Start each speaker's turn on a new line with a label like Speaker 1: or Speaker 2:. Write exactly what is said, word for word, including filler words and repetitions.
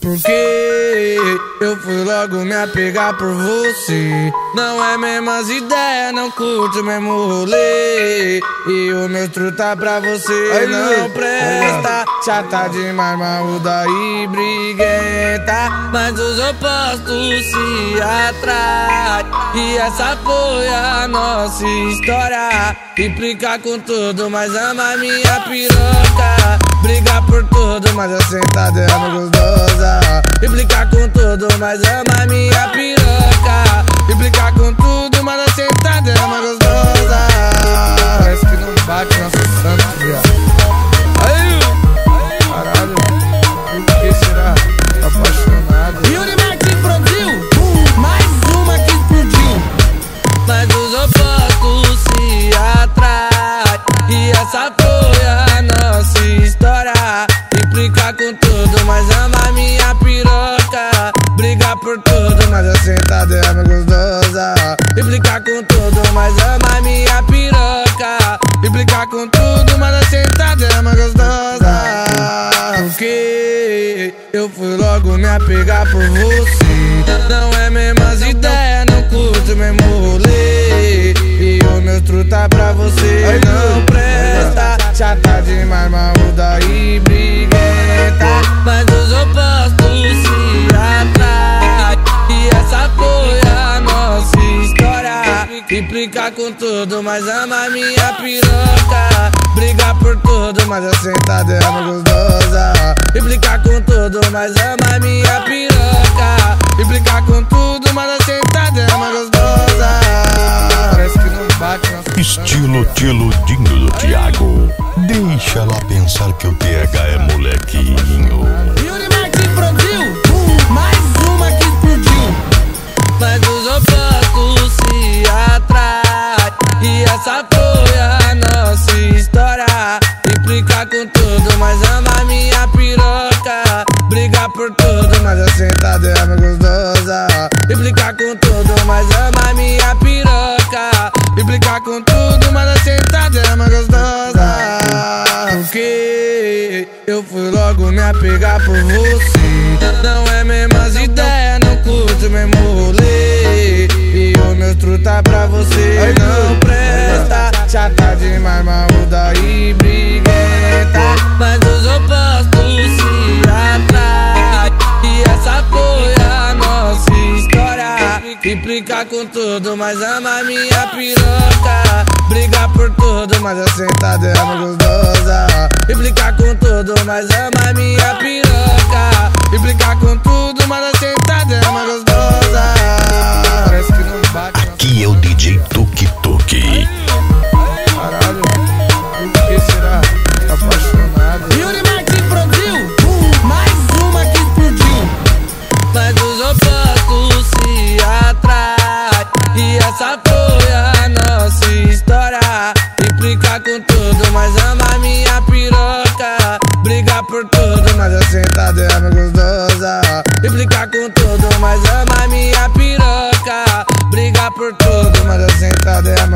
Speaker 1: Porque eu fui logo me apegar por você. Não é mesmas ideias, não curte o mesmo rolê. E o meu truta pra você aí não presta. Chata demais, marruda e briguenta, mas os opostos se atraem. E essa foi a nossa história. Implica com tudo, mas ama minha piroca. Briga por tudo, mas a sentada é uma gostosa. Implica com tudo, mas ama minha piroca. Implica com tudo, mas a sentada é uma gostosa. Parece que não bate nosso santo, viado. Aí, caralho, por que será? Tá apaixonado.
Speaker 2: E o Unimark produziu mais uma que explodiu.
Speaker 1: Mas os opostos se atraem. E essa foi a nossa história. Implica com tudo, mas ama minha piroca. Briga por tudo, mas a sentada é uma gostosa. Implica com tudo, mas ama minha piroca. Implica com tudo, mas a sentada é uma gostosa. Porque eu fui logo me apegar por você. Não é mesmas ideias, não curte o mesmo rolê. E o meu truta pra você aí não presta. Chata demais, marruda e briguenta, mas os opostos se atraem. E essa foi a nossa história. Implica com tudo, mas ama minha piroca. Briga por tudo, mas a sentada é uma gostosa. Implica com tudo, mas ama minha piroca. Implica com tudo, mas a sentada é uma gostosa. Parece que não bate nossa
Speaker 3: Estilo Tiludinho do Thiago. Deixa ela pensar que o T H é molequinho.
Speaker 2: E o Unimark produziu mais uma que explodiu.
Speaker 1: Mas os opostos se atraem. E essa foi a nossa história. Implica com tudo, mas ama minha piroca. Briga por tudo, mas a sentada é uma gostosa. Implica com tudo, mas ama minha piroca. Implica com tudo, mas a sentada é uma gostosa. Porque eu fui logo me apegar por você. Não é mesmas ideias, não curte o mesmo rolê. E o meu truta pra você aí não presta. Chata demais, marruda e briguenta, mas os opostos se atraem. E essa foi a nossa história. Implica com tudo, mas ama minha piroca. Briga por tudo, mas a sentada é uma gostosa. Implica com tudo, mas ama minha piroca. Implica com tudo, mas a sentada é uma gostosa. Parece que não bate.
Speaker 3: Aqui é o D J Tuki Tuki.
Speaker 1: Caralho, por que será? Tá apaixonado.
Speaker 2: E o Unimark produziu mais uma que explodiu.
Speaker 1: Mas os opostos se atraem. E essa foi a nossa história. Implica com tudo, mas ama minha piroca. Briga por tudo, mas a sentada é uma gostosa. Implica com tudo, mas ama minha piroca. Briga por tudo, mas a sentada é uma